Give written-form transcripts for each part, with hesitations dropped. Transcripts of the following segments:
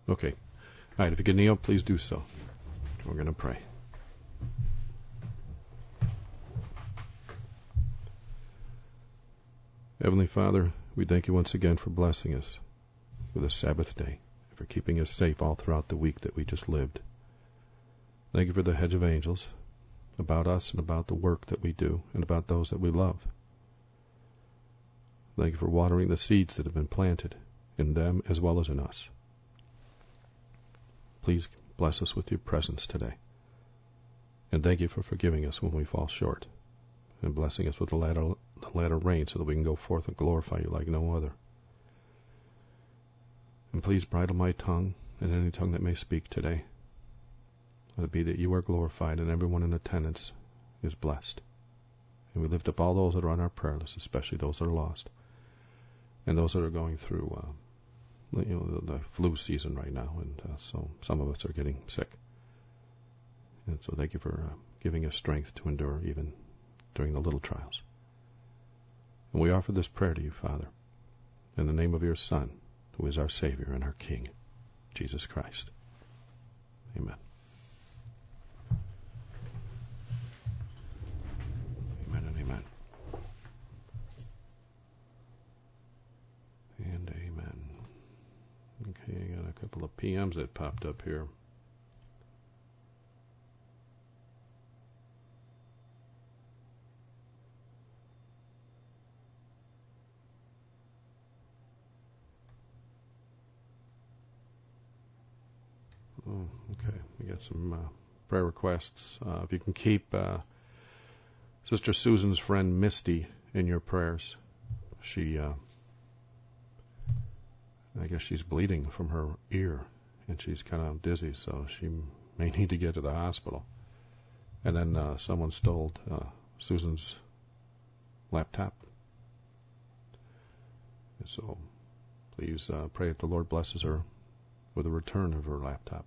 Okay. All right, if you can kneel, please do so. We're going to pray. Heavenly Father, we thank you once again for blessing us with a Sabbath day, for keeping us safe all throughout the week that we just lived. Thank you for the hedge of angels about us and about the work that we do and about those that we love. Thank you for watering the seeds that have been planted in them as well as in us. Please bless us with your presence today. And thank you for forgiving us when we fall short and blessing us with the latter rain so that we can go forth and glorify you like no other. And please bridle my tongue and any tongue that may speak today. Let it be that you are glorified and everyone in attendance is blessed. And we lift up all those that are on our prayer list, especially those that are lost and those that are going through the flu season right now, and so some of us are getting sick. And so thank you for giving us strength to endure even during the little trials. And we offer this prayer to you, Father, in the name of your Son, who is our Savior and our King, Jesus Christ. Amen. Amen and amen. And amen. Okay, I got a couple of PMs that popped up here. Oh, okay, we got some prayer requests. If you can keep Sister Susan's friend Misty in your prayers. She, I guess she's bleeding from her ear, and she's kind of dizzy, so she may need to get to the hospital. And then someone stole Susan's laptop. And so please pray that the Lord blesses her with the return of her laptop.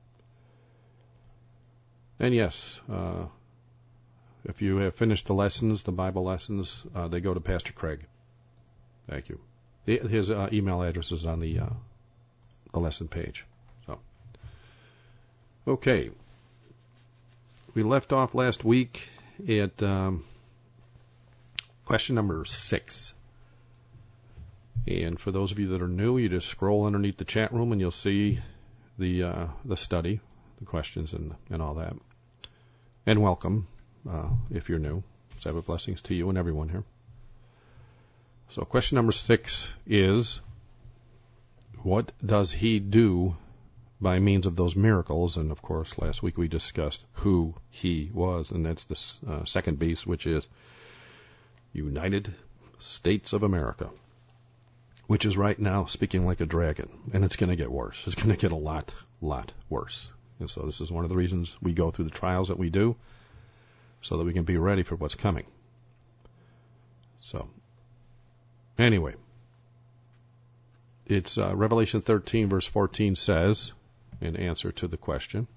And yes, if you have finished the lessons, the Bible lessons, they go to Pastor Craig. Thank you. His email address is on the lesson page. So, okay. We left off last week at question number 6. And for those of you that are new, you just scroll underneath the chat room and you'll see the study, the questions and all that. And welcome, if you're new. Sabbath blessings to you and everyone here. So question number 6 is, what does he do by means of those miracles? And of course, last week we discussed who he was, and that's the second beast, which is United States of America, which is right now speaking like a dragon, and it's going to get worse. It's going to get a lot worse. And so this is one of the reasons we go through the trials that we do, so that we can be ready for what's coming. So, anyway, it's Revelation 13, verse 14 says, in answer to the question,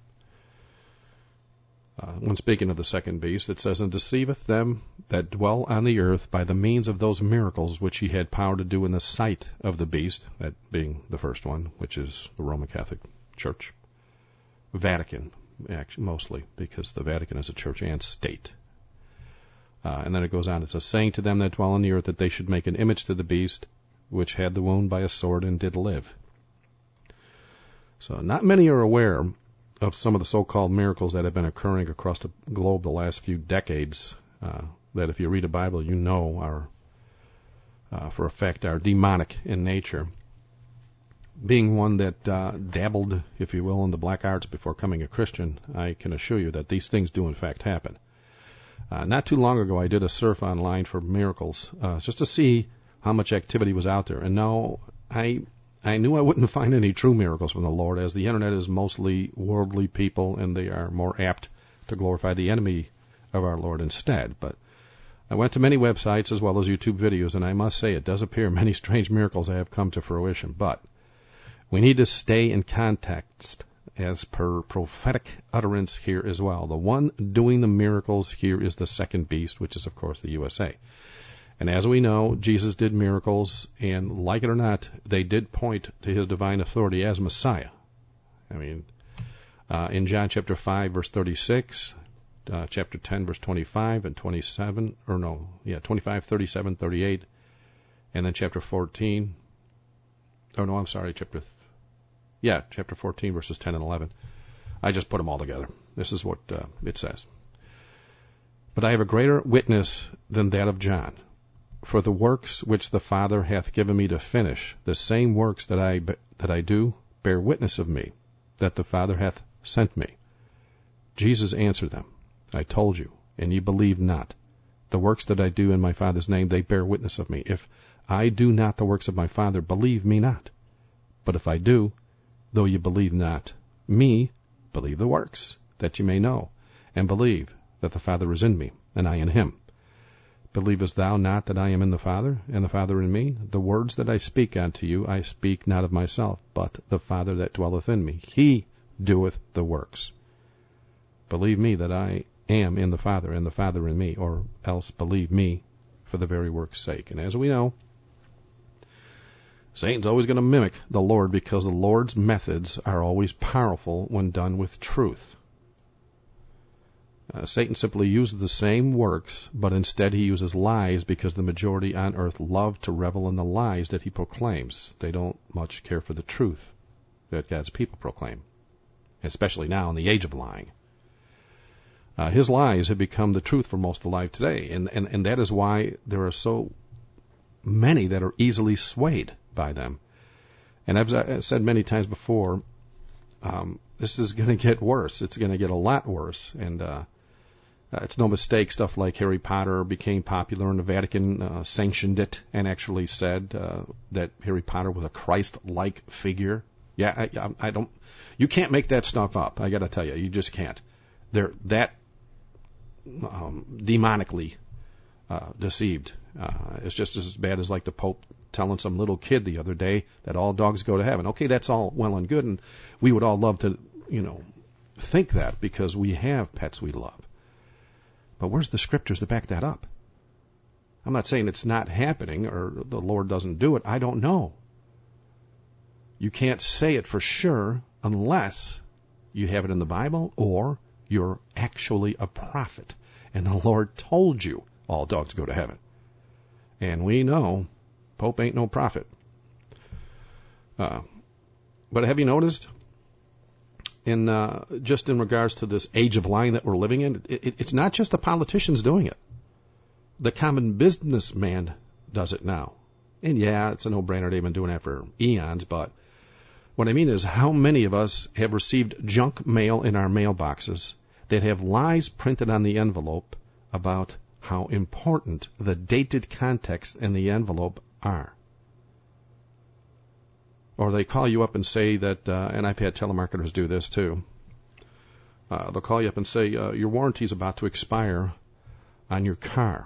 when speaking of the second beast, it says, and deceiveth them that dwell on the earth by the means of those miracles which he had power to do in the sight of the beast, that being the first one, which is the Roman Catholic Church. Vatican, actually, mostly, because the Vatican is a church and state. And then it goes on, it says, saying to them that dwell on the earth that they should make an image to the beast, which had the wound by a sword and did live. So not many are aware of some of the so-called miracles that have been occurring across the globe the last few decades, that if you read the Bible, you know are, for a fact, are demonic in nature. Being one that dabbled, if you will, in the black arts before becoming a Christian, I can assure you that these things do in fact happen. Not too long ago, I did a surf online for miracles, just to see how much activity was out there. And no, I knew I wouldn't find any true miracles from the Lord, as the internet is mostly worldly people, and they are more apt to glorify the enemy of our Lord instead. But I went to many websites as well as YouTube videos, and I must say it does appear many strange miracles have come to fruition. But we need to stay in context as per prophetic utterance here as well. The one doing the miracles here is the second beast, which is, of course, the USA. And as we know, Jesus did miracles, and like it or not, they did point to his divine authority as Messiah. I mean, in John chapter 5, verse 36, chapter 10, verse 25 and 27, 25, 37, 38, and then chapter 14, chapter 14, verses 10 and 11. I just put them all together. This is what it says. But I have a greater witness than that of John, for the works which the Father hath given me to finish, the same works that I do, bear witness of me, that the Father hath sent me. Jesus answered them, I told you, and ye believe not. The works that I do in my Father's name, they bear witness of me. If I do not the works of my Father, believe me not. But if I do, though ye believe not me, believe the works, that ye may know, and believe that the Father is in me, and I in him. Believest thou not that I am in the Father, and the Father in me? The words that I speak unto you, I speak not of myself, but the Father that dwelleth in me. He doeth the works. Believe me that I am in the Father, and the Father in me, or else believe me for the very work's sake. And as we know, Satan's always going to mimic the Lord, because the Lord's methods are always powerful when done with truth. Satan simply uses the same works, but instead he uses lies, because the majority on earth love to revel in the lies that he proclaims. They don't much care for the truth that God's people proclaim, especially now in the age of lying. His lies have become the truth for most alive today, and that is why there are so many that are easily swayed by them. And I've said many times before, this is going to get worse. It's going to get a lot worse, and it's no mistake stuff like Harry Potter became popular, and the Vatican sanctioned it and actually said that Harry Potter was a Christ-like figure. Yeah, I don't. You can't make that stuff up. I got to tell you, you just can't. They're that demonically deceived. It's just as bad as like the Pope telling some little kid the other day that all dogs go to heaven. Okay, that's all well and good, and we would all love to, think that, because we have pets we love. But where's the scriptures to back that up? I'm not saying it's not happening or the Lord doesn't do it. I don't know. You can't say it for sure unless you have it in the Bible or you're actually a prophet, and the Lord told you all dogs go to heaven. And we know Pope ain't no prophet. But have you noticed, just in regards to this age of lying that we're living in, it's not just the politicians doing it. The common businessman does it now. And yeah, it's a no-brainer. They've been doing that for eons, but what I mean is, how many of us have received junk mail in our mailboxes that have lies printed on the envelope about how important the dated context in the envelope are? Or they call you up and say that, and I've had telemarketers do this too, they'll call you up and say, your warranty's about to expire on your car.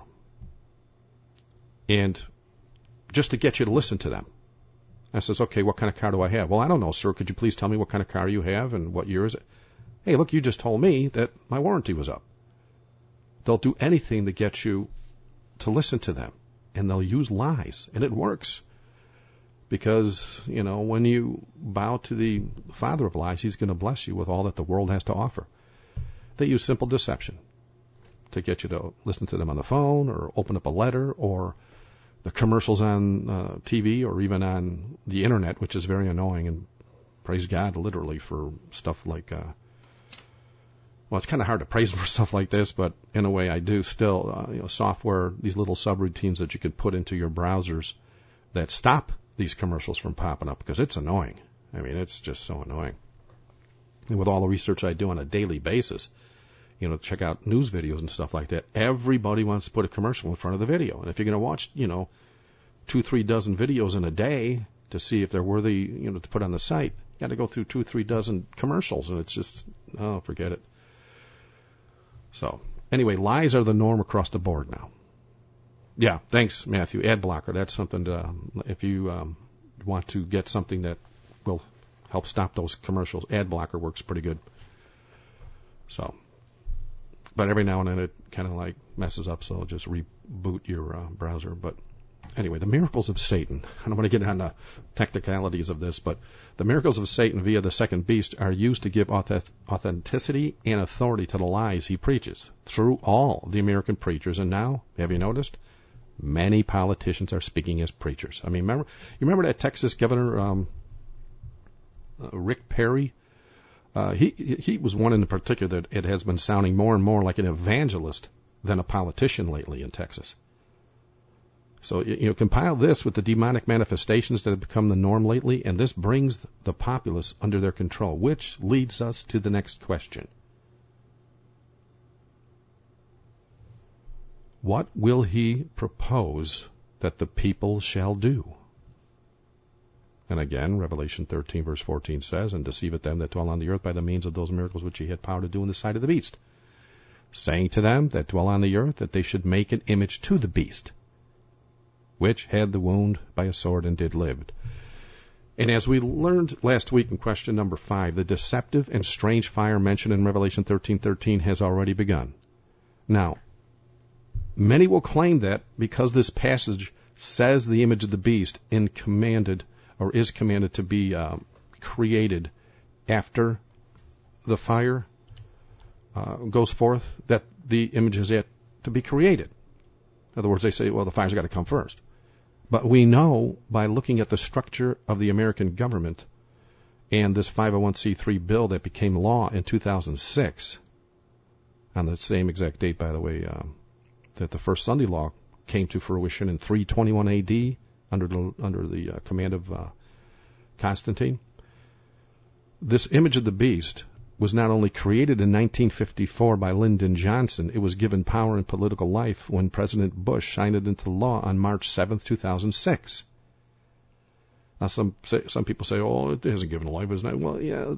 And just to get you to listen to them. I says, okay, what kind of car do I have? Well, I don't know, sir. Could you please tell me what kind of car you have and what year is it? Hey, look, you just told me that my warranty was up. They'll do anything to get you to listen to them, and they'll use lies, and it works. Because, when you bow to the father of lies, he's going to bless you with all that the world has to offer. They use simple deception to get you to listen to them on the phone or open up a letter, or the commercials on TV or even on the internet, which is very annoying. And praise God, literally, for stuff like, well, it's kind of hard to praise them for stuff like this, but in a way I do still. Software, these little subroutines that you could put into your browsers that stop these commercials from popping up, because it's annoying. I mean, it's just so annoying. And with all the research I do on a daily basis, check out news videos and stuff like that, everybody wants to put a commercial in front of the video. And if you're going to watch, 2-3 dozen videos in a day to see if they're worthy, to put on the site, you got to go through 2-3 dozen commercials, and it's just, forget it. So, anyway, lies are the norm across the board now. Yeah, thanks, Matthew. Ad blocker, that's something to, if you want to get something that will help stop those commercials, ad blocker works pretty good. So, but every now and then it kind of like messes up, so just reboot your browser. But Anyway, the miracles of Satan. I don't want to get on the technicalities of this, but the miracles of Satan via the second beast are used to give authenticity and authority to the lies he preaches through all the American preachers. And now, have you noticed? Many politicians are speaking as preachers. I mean, you remember that Texas governor, Rick Perry? He was one in particular that it has been sounding more and more like an evangelist than a politician lately in Texas. So, compile this with the demonic manifestations that have become the norm lately, and this brings the populace under their control, which leads us to the next question. What will he propose that the people shall do? And again, Revelation 13, verse 14 says, and deceiveth them that dwell on the earth by the means of those miracles which he had power to do in the sight of the beast, saying to them that dwell on the earth that they should make an image to the beast, which had the wound by a sword and did live. And as we learned last week in question number 5, the deceptive and strange fire mentioned in Revelation 13:13 has already begun. Now, many will claim that because this passage says the image of the beast is commanded to be created after the fire goes forth, that the image is yet to be created. In other words, they say, well, the fire's got to come first. But we know by looking at the structure of the American government and this 501c3 bill that became law in 2006, on the same exact date, by the way, that the first Sunday law came to fruition in 321 AD under the command of Constantine. This image of the beast was not only created in 1954 by Lyndon Johnson, it was given power in political life when President Bush signed it into law on March 7th, 2006. Now, some people say, oh, it hasn't given life, isn't it? Well, yeah,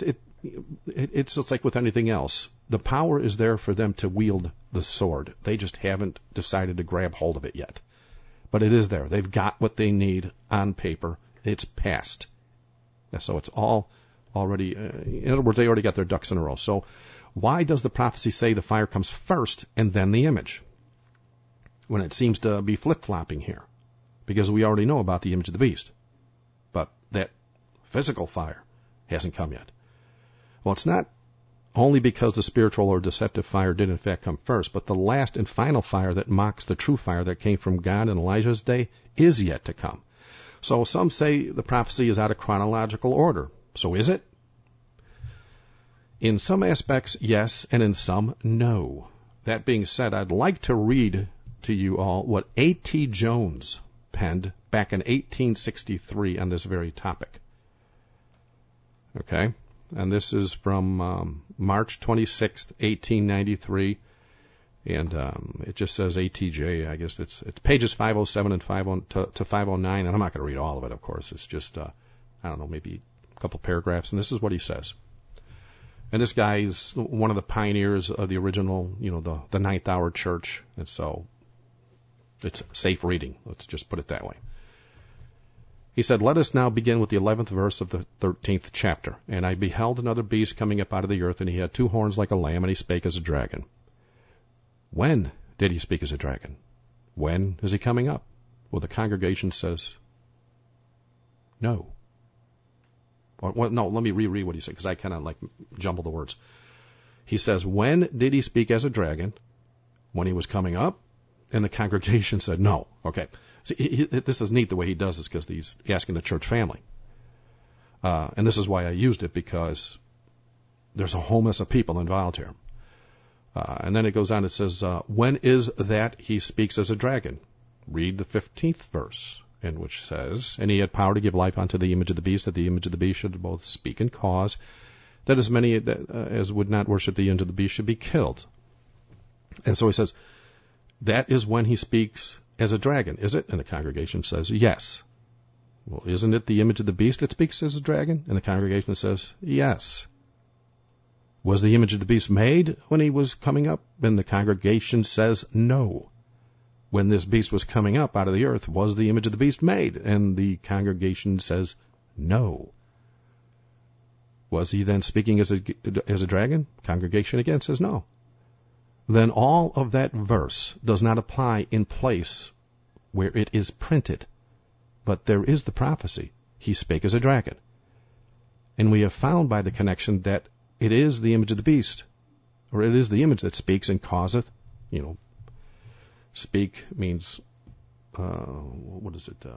it's just like with anything else. The power is there for them to wield the sword. They just haven't decided to grab hold of it yet. But it is there. They've got what they need on paper. It's passed. So it's all already, in other words, they already got their ducks in a row. So why does the prophecy say the fire comes first and then the image, when it seems to be flip-flopping here? Because we already know about the image of the beast. But that physical fire hasn't come yet. Well, it's not only because the spiritual or deceptive fire did in fact come first, but the last and final fire that mocks the true fire that came from God in Elijah's day is yet to come. So some say the prophecy is out of chronological order. So is it? In some aspects, yes, and in some, no. That being said, I'd like to read to you all what A.T. Jones penned back in 1863 on this very topic. Okay? And this is from March 26th, 1893. And it just says ATJ. I guess it's pages 507 and 509. And I'm not going to read all of it, of course. It's just, I don't know, maybe a couple paragraphs. And this is what he says. And this guy is one of the pioneers of the original, the Ninth Hour Church. And so it's safe reading. Let's just put it that way. He said, let us now begin with the 11th verse of the 13th chapter. And I beheld another beast coming up out of the earth, and he had 2 horns like a lamb, and he spake as a dragon. When did he speak as a dragon? When is he coming up? Well, the congregation says, no. No, let me reread what he said, because I kind of jumbled the words. He says, when did he speak as a dragon? When he was coming up? And the congregation said, no. Okay. See, this is neat the way he does this, because he's asking the church family. And this is why I used it, because there's a whole mess of people involved here. And then it goes on, it says, when is that he speaks as a dragon? Read the 15th verse, in which says, and he had power to give life unto the image of the beast, that the image of the beast should both speak and cause, that as many as would not worship the image of the beast should be killed. And so he says, that is when he speaks as a dragon, is it? And the congregation says, yes. Well, isn't it the image of the beast that speaks as a dragon? And the congregation says, yes. Was the image of the beast made when he was coming up? And the congregation says, no. When this beast was coming up out of the earth, was the image of the beast made? And the congregation says, no. Was he then speaking as a dragon? Congregation again says, no. Then all of that verse does not apply in place where it is printed. But there is the prophecy. He spake as a dragon. And we have found by the connection that it is the image of the beast, or it is the image that speaks and causeth. Speak means, what is it?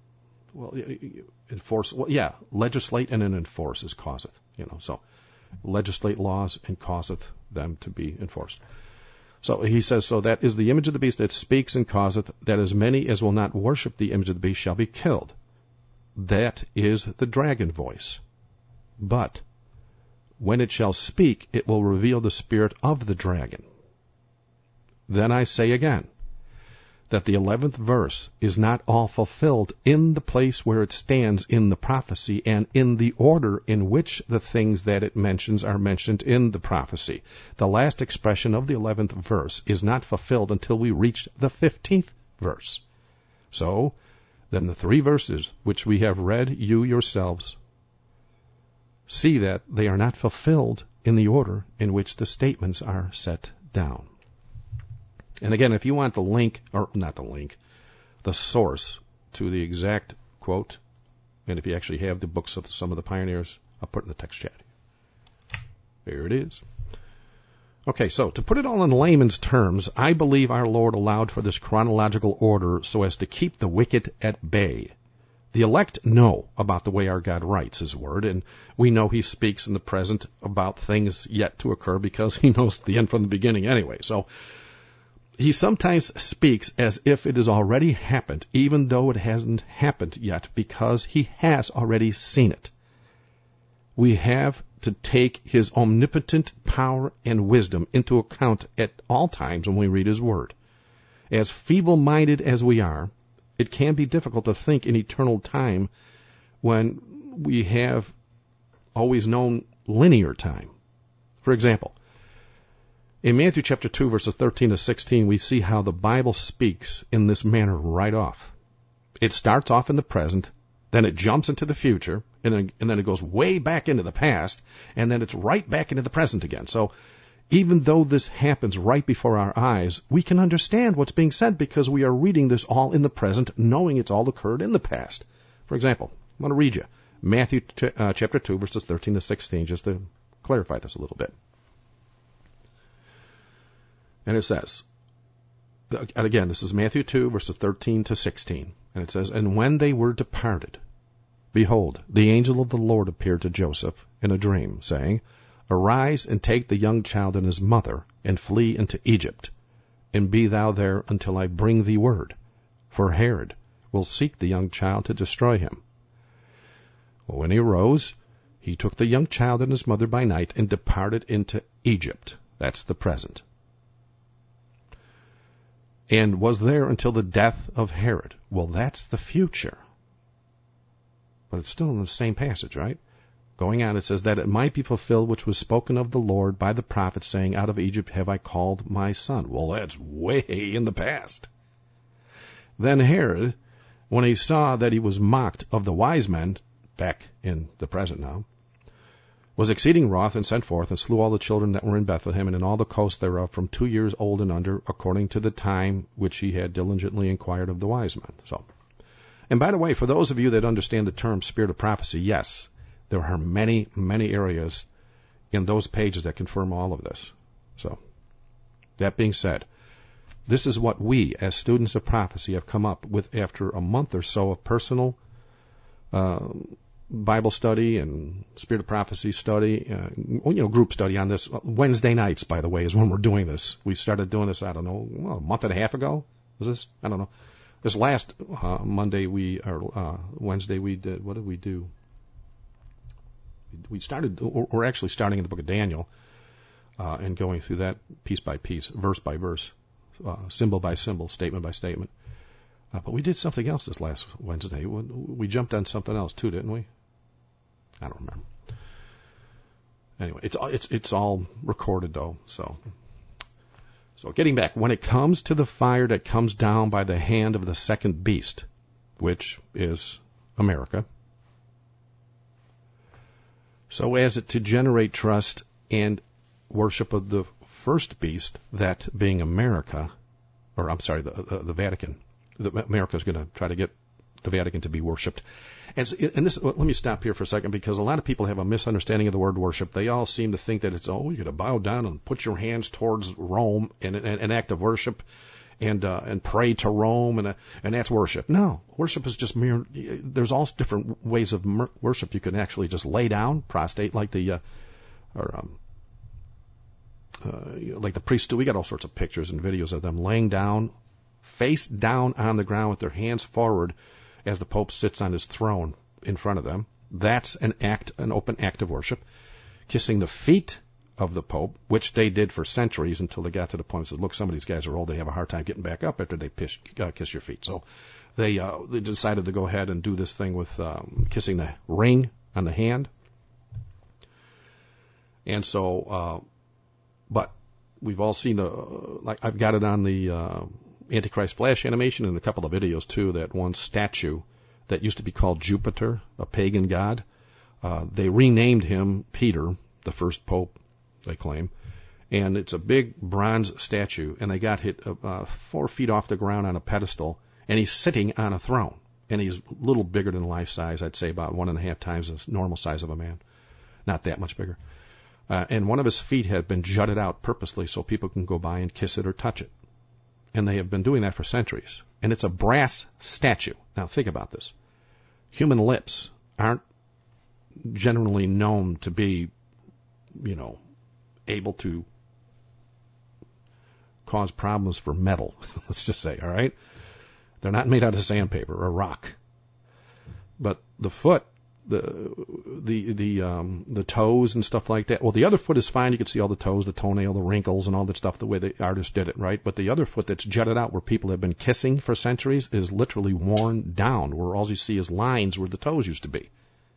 Enforce. Well, yeah, legislate and then enforce is causeth. So legislate laws and causeth them to be enforced. So he says, so that is the image of the beast that speaks and causeth that as many as will not worship the image of the beast shall be killed. That is the dragon voice. But when it shall speak, it will reveal the spirit of the dragon. Then I say again, that the 11th verse is not all fulfilled in the place where it stands in the prophecy and in the order in which the things that it mentions are mentioned in the prophecy. The last expression of the 11th verse is not fulfilled until we reach the 15th verse. So, then the 3 verses which we have read, you yourselves see that they are not fulfilled in the order in which the statements are set down. And again, if you want the link, or not the link, the source to the exact quote, and if you actually have the books of some of the pioneers, I'll put it in the text chat. There it is. Okay, so to put it all in layman's terms, I believe our Lord allowed for this chronological order so as to keep the wicked at bay. The elect know about the way our God writes His Word, and we know He speaks in the present about things yet to occur because He knows the end from the beginning anyway. So He sometimes speaks as if it has already happened, even though it hasn't happened yet, because He has already seen it. We have to take His omnipotent power and wisdom into account at all times when we read His Word. As feeble-minded as we are, it can be difficult to think in eternal time when we have always known linear time. For example, in Matthew chapter 2, verses 13 to 16, we see how the Bible speaks in this manner right off. It starts off in the present, then it jumps into the future, and then it goes way back into the past, and then it's right back into the present again. So even though this happens right before our eyes, we can understand what's being said because we are reading this all in the present, knowing it's all occurred in the past. For example, I'm going to read you Matthew chapter 2, verses 13 to 16, just to clarify this a little bit. And it says, and again, this is Matthew 2, verses 13 to 16. And it says, And when they were departed, behold, the angel of the Lord appeared to Joseph in a dream, saying, Arise and take the young child and his mother, and flee into Egypt, and be thou there until I bring thee word. For Herod will seek the young child to destroy him. Well, when he arose, he took the young child and his mother by night and departed into Egypt. That's the present. And was there until the death of Herod. Well, that's the future. But it's still in the same passage, right? Going on, it says, that it might be fulfilled which was spoken of the Lord by the prophet, saying, Out of Egypt have I called my son. Well, that's way in the past. Then Herod, when he saw that he was mocked of the wise men, back in the present now, was exceeding wroth, and sent forth, and slew all the children that were in Bethlehem, and in all the coast thereof, from 2 years old and under, according to the time which he had diligently inquired of the wise men. So, and by the way, for those of you that understand the term spirit of prophecy, yes, there are many, many areas in those pages that confirm all of this. So, that being said, this is what we, as students of prophecy, have come up with after a month or so of personal Bible study and Spirit of Prophecy study, group study on this. Wednesday nights, by the way, is when we're doing this. We started doing this, I don't know, a month and a half ago. Was this? I don't know. This last Wednesday we did, what did we do? We're actually starting in the book of Daniel and going through that piece by piece, verse by verse, symbol by symbol, statement by statement. But we did something else this last Wednesday. We jumped on something else too, didn't we? I don't remember. Anyway, it's all recorded though. So getting back, when it comes to the fire that comes down by the hand of the second beast, which is America, so as to generate trust and worship of the first beast, that being America, or I'm sorry, the Vatican. America is going to try to get the Vatican to be worshipped. And this, let me stop here for a second, because a lot of people have a misunderstanding of the word worship. They all seem to think that it's, you got to bow down and put your hands towards Rome in an act of worship, and pray to Rome, and that's worship. No, worship is just mere. There's all different ways of worship. You can actually just lay down, prostrate, like the priests do. We got all sorts of pictures and videos of them laying down, face down on the ground with their hands forward, as the Pope sits on his throne in front of them. That's an open act of worship. Kissing the feet of the Pope, which they did for centuries until they got to the point and said, look, some of these guys are old. They have a hard time getting back up after they kiss your feet. So they decided to go ahead and do this thing with kissing the ring on the hand. And so, but we've all seen I've got it on the Antichrist Flash animation and a couple of videos too, that one statue that used to be called Jupiter, a pagan god. They renamed him Peter, the first pope, they claim. And it's a big bronze statue, and they got hit 4 feet off the ground on a pedestal, and he's sitting on a throne. And he's a little bigger than life size, I'd say about 1.5 times the normal size of a man. Not that much bigger. And one of his feet had been jutted out purposely so people can go by and kiss it or touch it. And they have been doing that for centuries. And it's a brass statue. Now think about this. Human lips aren't generally known to be, able to cause problems for metal, let's just say, all right? They're not made out of sandpaper or rock. But the foot, the toes and stuff like that. Well, the other foot is fine. You can see all the toes, the toenail, the wrinkles, and all that stuff the way the artist did it, right? But the other foot that's jutted out where people have been kissing for centuries is literally worn down, where all you see is lines where the toes used to be.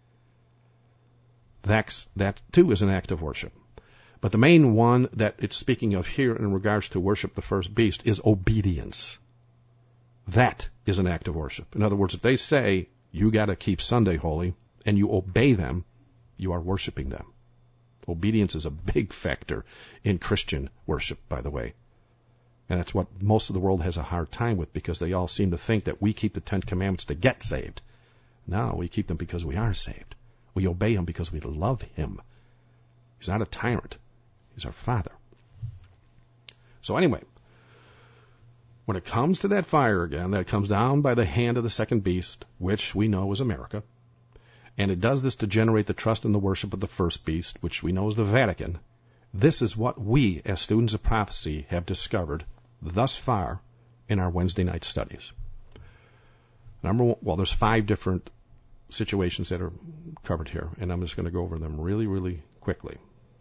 That too is an act of worship. But the main one that it's speaking of here in regards to worship the first beast is obedience. That is an act of worship. In other words, if they say you got to keep Sunday holy, and you obey them, you are worshiping them. Obedience is a big factor in Christian worship, by the way. And that's what most of the world has a hard time with, because they all seem to think that we keep the 10 Commandments to get saved. No, we keep them because we are saved. We obey him because we love him. He's not a tyrant. He's our Father. So anyway, when it comes to that fire again, that comes down by the hand of the second beast, which we know is America, and it does this to generate the trust and the worship of the first beast, which we know is the Vatican. This is what we, as students of prophecy, have discovered thus far in our Wednesday night studies. Number one, well, there's 5 different situations that are covered here, and I'm just going to go over them really, really quickly.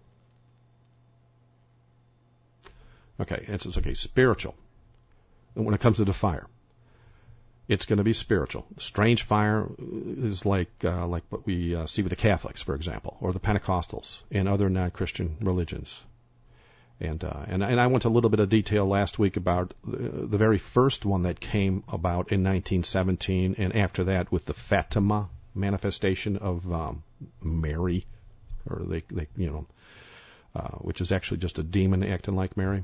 Okay, it's okay, spiritual. And when it comes to the fire, it's going to be spiritual. Strange fire is like what we see with the Catholics, for example, or the Pentecostals and other non-Christian religions. And I went to a little bit of detail last week about the very first one that came about in 1917, and after that with the Fatima manifestation of Mary, or which is actually just a demon acting like Mary.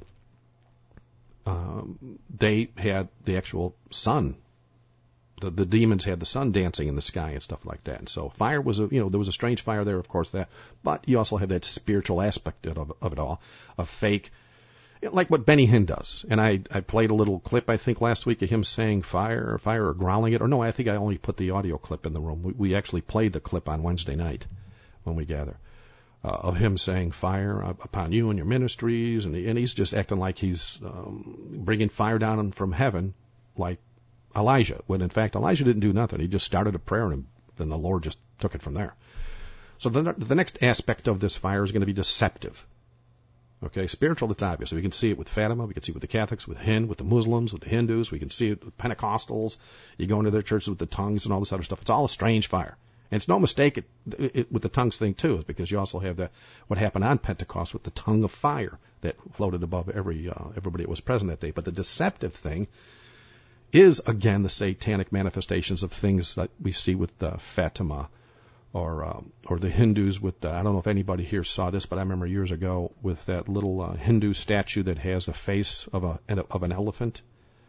They had the actual sun. The demons had the sun dancing in the sky and stuff like that. And so fire was there was a strange fire there, of course, but you also have that spiritual aspect of it all, of fake, like what Benny Hinn does. And I played a little clip, I think, last week of him saying fire, or growling it. Or no, I think I only put the audio clip in the room. We actually played the clip on Wednesday night when we gather, of him saying fire upon you and your ministries. And he's just acting like he's bringing fire down from heaven, like Elijah, when in fact Elijah didn't do nothing. He just started a prayer, and then the Lord just took it from there. So the next aspect of this fire is going to be deceptive. Okay, spiritual, that's obvious. We can see it with Fatima, we can see it with the Catholics, with Hind, with the Muslims, with the Hindus, we can see it with Pentecostals. You go into their churches with the tongues and all this other stuff. It's all a strange fire. And it's no mistake with the tongues thing too, is because you also have what happened on Pentecost with the tongue of fire that floated above everybody that was present that day. But the deceptive thing is, again, the satanic manifestations of things that we see with Fatima, or the Hindus with, I don't know if anybody here saw this, but I remember years ago with that little Hindu statue that has the face of an elephant,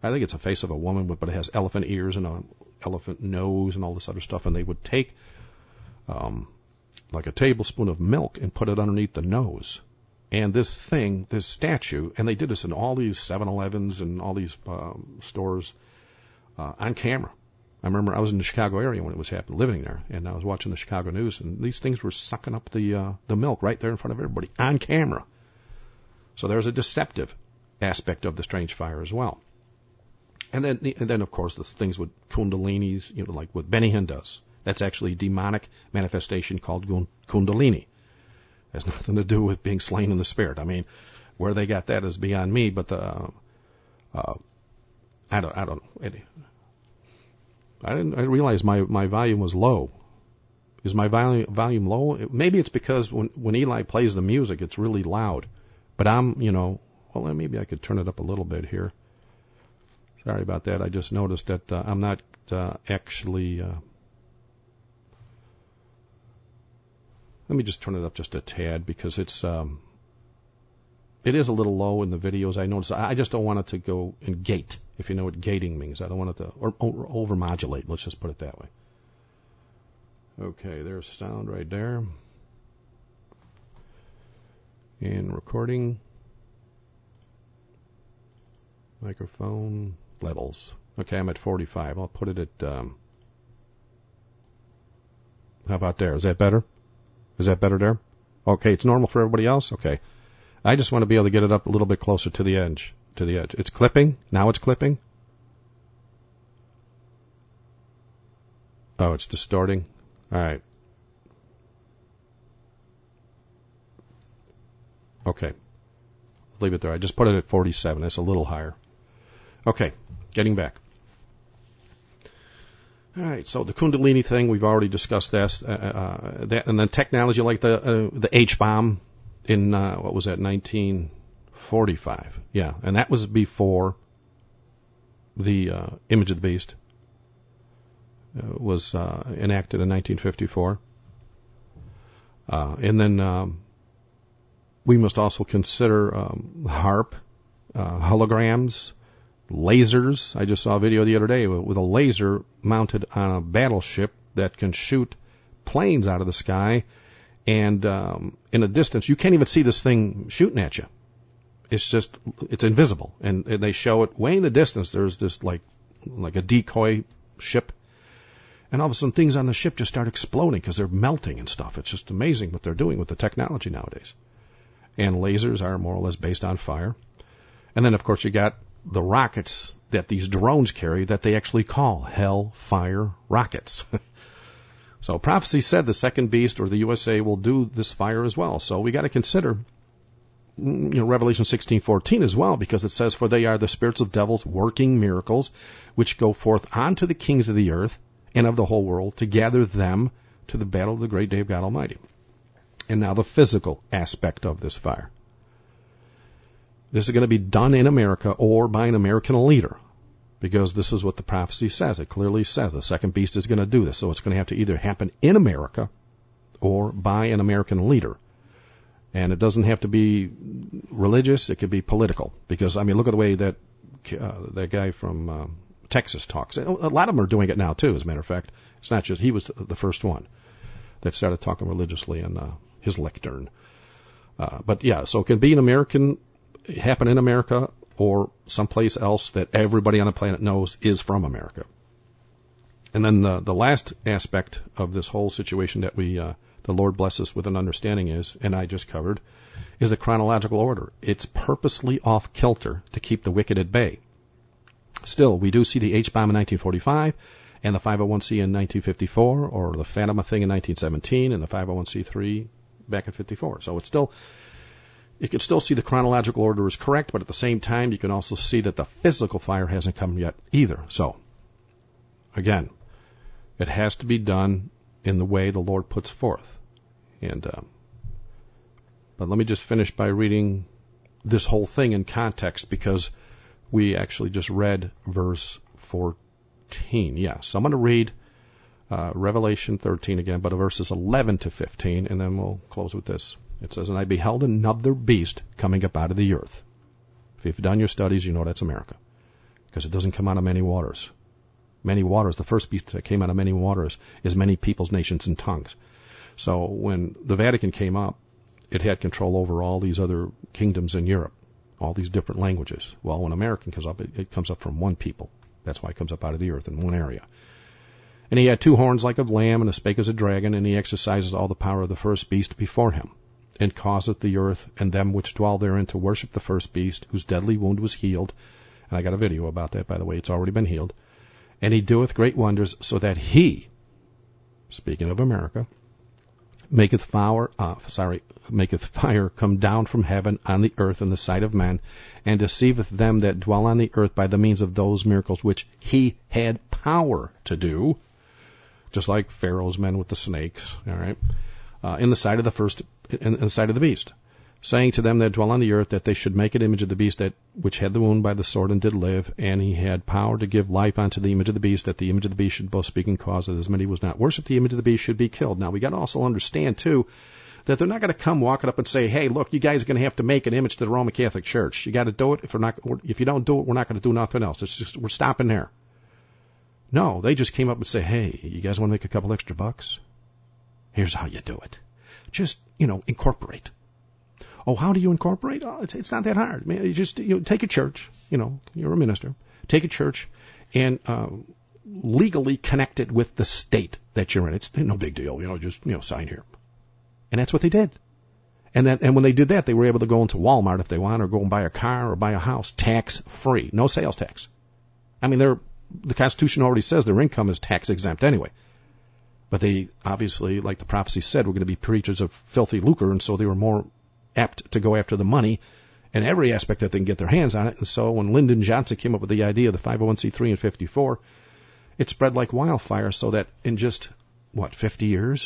I think it's a face of a woman, but it has elephant ears and an elephant nose and all this other stuff. And they would take like a tablespoon of milk and put it underneath the nose. And this thing, this statue, and they did this in all these 7-Elevens and all these stores on camera. I remember I was in the Chicago area when it was happening, living there, and I was watching the Chicago news, and these things were sucking up the milk right there in front of everybody on camera. So there's a deceptive aspect of the strange fire as well. And then of course the things with kundalinis, like what Benny Hinn does. That's actually a demonic manifestation called kundalini. It has nothing to do with being slain in the spirit. I mean, where they got that is beyond me. But I don't know. I didn't realize my volume was low. Is my volume low? Maybe it's because when Eli plays the music, it's really loud. But I'm, well, maybe I could turn it up a little bit here. Sorry about that. I just noticed that I'm not actually. Let me just turn it up just a tad because it is a little low in the videos. I notice. I just don't want it to go and gate. If you know what gating means, I don't want it to or overmodulate. Let's just put it that way. Okay, there's sound right there. And recording. Microphone levels. Okay, I'm at 45. I'll put it at. How about there? Is that better? Is that better there? Okay, it's normal for everybody else? Okay. I just want to be able to get it up a little bit closer to the edge. It's clipping. Now it's clipping. Oh, it's distorting. All right. Okay. Leave it there. I just put it at 47. That's a little higher. Okay. Getting back. All right. So the Kundalini thing, we've already discussed that. And then technology like the H-bomb in, what was that, 1945. Yeah. And that was before the Image of the Beast was enacted in 1954. And then we must also consider HAARP, holograms, lasers. I just saw a video the other day with a laser mounted on a battleship that can shoot planes out of the sky. And in a distance, you can't even see this thing shooting at you. It's invisible. And they show it way in the distance. There's this like a decoy ship. And all of a sudden, things on the ship just start exploding because they're melting and stuff. It's just amazing what they're doing with the technology nowadays. And lasers are more or less based on fire. And then, of course, you got the rockets that these drones carry that they actually call Hellfire rockets. So prophecy said the second beast or the USA will do this fire as well. So we got to consider, Revelation 16:14 as well, because it says, "For they are the spirits of devils working miracles, which go forth unto the kings of the earth and of the whole world to gather them to the battle of the great day of God Almighty." And now the physical aspect of this fire. This is going to be done in America or by an American leader, because this is what the prophecy says. It clearly says the second beast is going to do this. So it's going to have to either happen in America or by an American leader. And it doesn't have to be religious. It could be political. Because, look at the way that guy from Texas talks. A lot of them are doing it now, too, as a matter of fact. It's not just he was the first one that started talking religiously in his lectern. But, yeah, so it can be happen in America or someplace else that everybody on the planet knows is from America. And then the last aspect of this whole situation that the Lord bless us with an understanding is, and I just covered, is the chronological order. It's purposely off kilter to keep the wicked at bay. Still, we do see the H-bomb in 1945 and the 501c in 1954, or the Fatima thing in 1917 and the 501c3 back in 54. So you can still see the chronological order is correct, but at the same time, you can also see that the physical fire hasn't come yet either. So, again, it has to be done in the way the Lord puts forth. But let me just finish by reading this whole thing in context, because we actually just read verse 14. Yeah, so I'm going to read Revelation 13 again, but verses 11 to 15, and then we'll close with this. It says, "And I beheld another beast coming up out of the earth." If you've done your studies, you know that's America. because it doesn't come out of many waters. Many waters, the first beast that came out of many waters is many peoples, nations, and tongues. So when the Vatican came up, it had control over all these other kingdoms in Europe, all these different languages. Well, when American comes up, it comes up from one people. That's why it comes up out of the earth in one area. And he had 2 horns like a lamb, and a spake as a dragon, and he exercises all the power of the first beast before him, and causeth the earth and them which dwell therein to worship the first beast, whose deadly wound was healed. And I got a video about that, by the way. It's already been healed. And he doeth great wonders, so that he, speaking of America, maketh fire come down from heaven on the earth in the sight of men, and deceiveth them that dwell on the earth by the means of those miracles which he had power to do, just like Pharaoh's men with the snakes, all right, in the sight of the beast, saying to them that dwell on the earth that they should make an image of the beast that which had the wound by the sword and did live, and he had power to give life unto the image of the beast, that the image of the beast should both speak and cause that as many was not worship the image of the beast should be killed. Now we got to also understand too that they're not going to come walking up and say, hey, look, you guys are going to have to make an image to the Roman Catholic Church. You got to do it. If you don't do it, we're not going to do nothing else. It's just we're stopping there. No, they just came up and say, hey, you guys want to make a couple extra bucks? Here's how you do it. Just, incorporate. Oh, how do you incorporate? Oh, it's not that hard. Man, you just take a church. You're a minister. Take a church and legally connect it with the state that you're in. It's no big deal. Just sign here. And that's what they did. And when they did that, they were able to go into Walmart if they want, or go and buy a car or buy a house tax free, no sales tax. I mean, the Constitution already says their income is tax exempt anyway. But they obviously, like the prophecy said, were going to be preachers of filthy lucre, and so they were more apt to go after the money in every aspect that they can get their hands on it. And so when Lyndon Johnson came up with the idea of the 501c3 in 54, it spread like wildfire, so that in just, 50 years?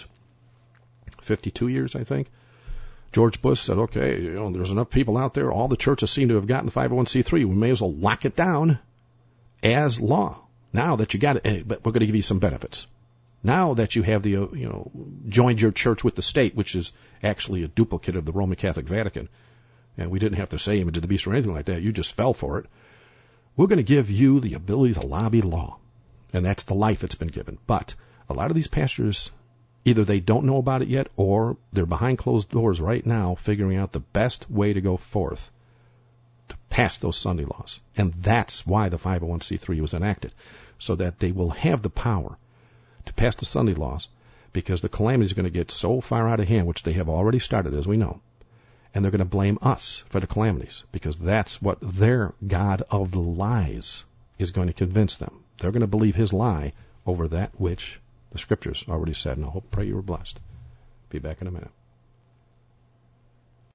52 years, I think. George Bush said, okay, there's enough people out there. All the churches seem to have gotten the 501c3. We may as well lock it down as law. Now that you got it, but we're going to give you some benefits. Now that you have joined your church with the state, which is actually a duplicate of the Roman Catholic Vatican, and we didn't have to say image of the beast or anything like that. You just fell for it. We're going to give you the ability to lobby law. And that's the life it's been given. But a lot of these pastors, either they don't know about it yet, or they're behind closed doors right now figuring out the best way to go forth to pass those Sunday laws. And that's why the 501c3 was enacted, so that they will have the power to pass the Sunday laws, because the calamities are going to get so far out of hand, which they have already started, as we know, and they're going to blame us for the calamities, because that's what their God of the lies is going to convince them. They're going to believe his lie over that which the Scriptures already said. And I hope, pray you were blessed. Be back in a minute.